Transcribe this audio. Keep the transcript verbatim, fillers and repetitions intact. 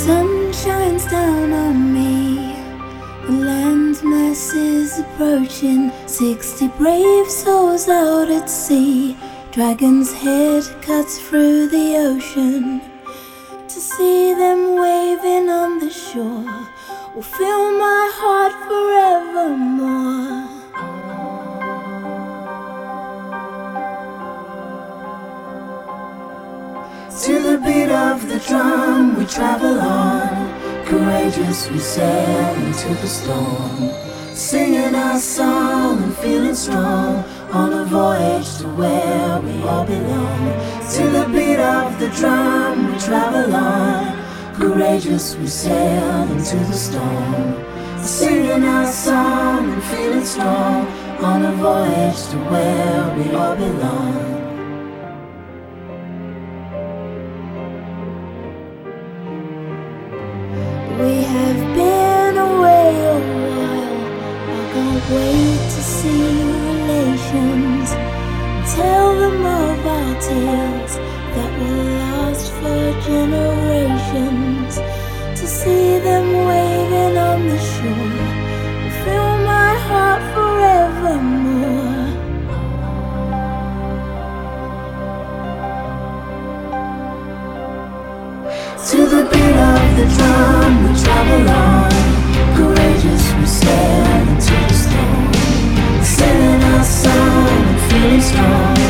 sun shines down on me. The landmass is approaching. Sixty brave souls out at sea. Dragon's head cuts through the ocean. To see them waving on the shore will fill my heart forevermore. To the beat of the drum we travel on. Courageous we sail into the storm, singing our song and feeling strong, on a voyage to where we all belong. To the beat of the drum we travel on. Courageous we sail into the storm, singing our song and feeling strong, on a voyage to where we all belong. We have been away a while. I can't wait to see relations, tell them of our tales that will last for generations. To see them waving on the shore will fill my heart forevermore. To the beat of the drum we travel on. Courageous we sail into the storm, singing our song and feeling strong,